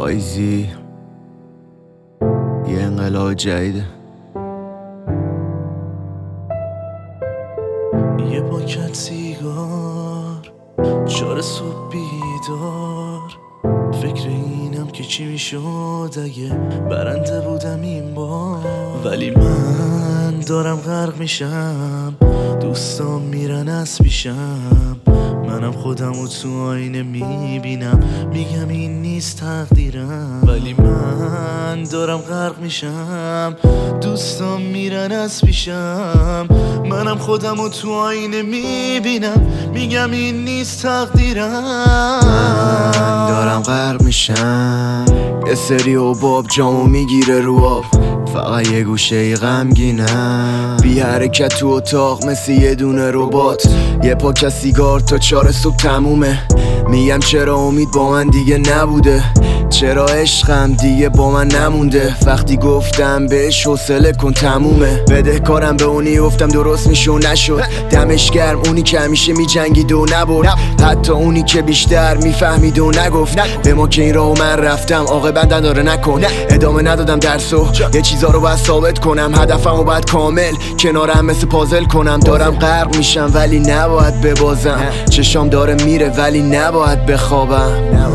وایزی یه انقلاب جدیده. یه پاکت سیگار، 4 صبح بیدار، فکر اینم که چی میشد اگه برنده بودم این بار. ولی من دارم غرق میشم، دوستام میرن از پیشم، منم خودمو تو آینه میبینم، میگم این نیست تقدیرم. ولی من دارم غرق میشم، دوستام میرن از پیشم، منم خودمو تو آینه میبینم، میگم این نیست تقدیرم. من دارم غرق میشم، یه سری حباب جامو میگیره رو آب، فقط یه گوشه غمگینم، بی حرکت تو اتاق مثل یه دونه ربات، یه پاکت سیگار تا 4 صبح تمومه. میگم چرا امید با من دیگه نبوده، چرا عشقم دیگه با من نمونده. وقتی گفتم بهش حوصله کن تمومه، بدهکارم به اونی گفتم درست میشه و نشد. دمش گرم اونی که همیشه میجنگید و نبرد، حتی اونی که بیشتر میفهمید و نگفت به ما که این راهو من رفتم عاقبت نداره نکن. ادامه ندادم درسو، یه چیزا رو باید ثابت کنم، هدفمو باید کامل کنارم مثل پازل کنم. دارم غرق میشم ولی نباید ببازم، چشام داره میره ولی نباید بخوابم.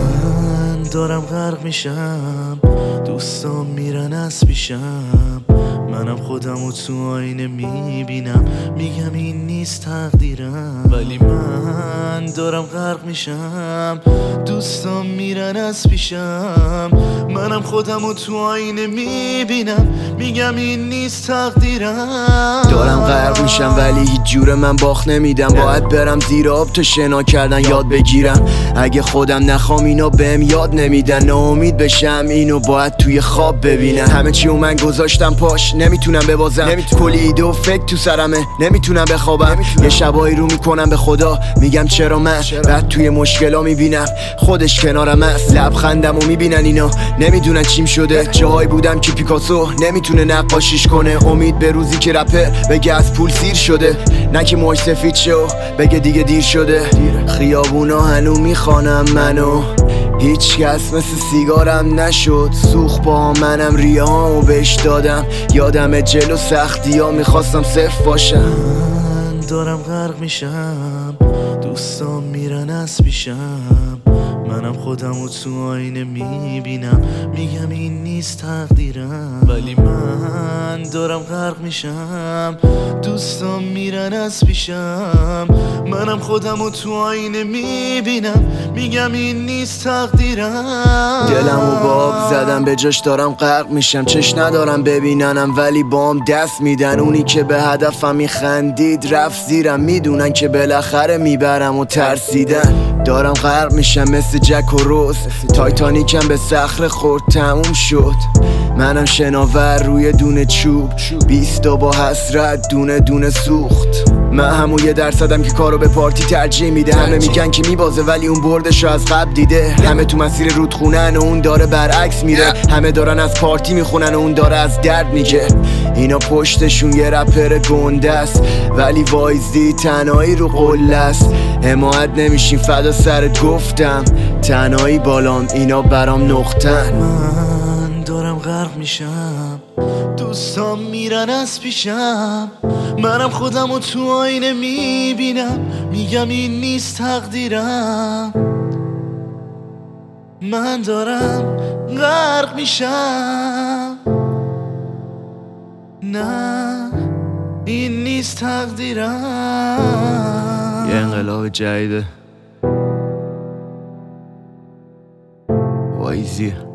من دارم غرق میشم، دوستام میرن از پیشم، منم خودمو تو آینه میبینم، میگم این نیست تقدیرم. ولی من دارم غرق میشم، دوستام میرن از پیشم، منم خودمو تو آینه میبینم، میگم این نیست تقدیرم. دارم غرق میشم ولی هیچ جوره من باخت نمیدم، باید برم زیر آب تا شنا کردن یاد بگیرم. اگه خودم نخوام اینا بهم یاد نمیدن، ناامید بشم اینو باید توی خواب ببینم. همه چیو من گذاشتم پاش، نمیتونم ببازم، کلی ایده و فکر تو سرمه، نمیتونم بخوابم. یه شبایی رو میکنم به خدا، میگم چرا من بعد توی مشکلا میبینم خودش کنارم است. لبخندم و میبینن اینا نمیدونن چیم شده، جایی بودم که پیکاسو نمیتونه نقاشیش کنه. امید به روزی که رپر بگه از پول سیر شده، نه که موش سفید شو بگه دیگه دیر شده. خیابونا هنو میخوانم منو، هیچ کس مثل سیگارم نشد. سوخ با منم ریهامو بهش دادم، یادم جلو سختی ها میخواستم صفر باشم. من دارم غرق میشم، دوستام میرن از پیشم، منم خودمو تو آینه میبینم، میگم این نیست تقدیرم. ولی من دارم غرق میشم، دوستام میرن از پیشم، منم خودمو تو آینه میبینم، میگم این نیست تقدیرم. دلمو با آب زدم به جاش دارم غرق میشم، چش ندارم ببیننم ولی بام دست میدن. اونی که به هدفم میخندید رفت زیرم، میدونن که بالاخره میبرم و ترسیدن. دارم غرق میشم مثل جک و روز، تایتانیکم به صخره خورد تموم شد. منم شناور روی دونه چوب، 20 با حسرت دونه دونه سوخت. من همون 1% که کارو به پارتی ترجیح میده، همه میگن که میبازه ولی اون بردشو از قبل دیده. همه تو مسیر رودخونن و اون داره برعکس میره، همه دارن از پارتی میخونن و اون داره از درد میگه. اینا پشتشون یه رپر گنده است ولی وایزی تنهایی رو قله است. حمایت نمیشین فدا سرت گفتم، تنهایی بالام اینا برام نقطن. من دارم غرق میشم، دوستام میرن از پیشم، منم خودمو تو آینه میبینم، میگم این نیست تقدیرم. من دارم غرق میشم، نه این نیست تقدیرم. یه انقلاب جدیده. وایزی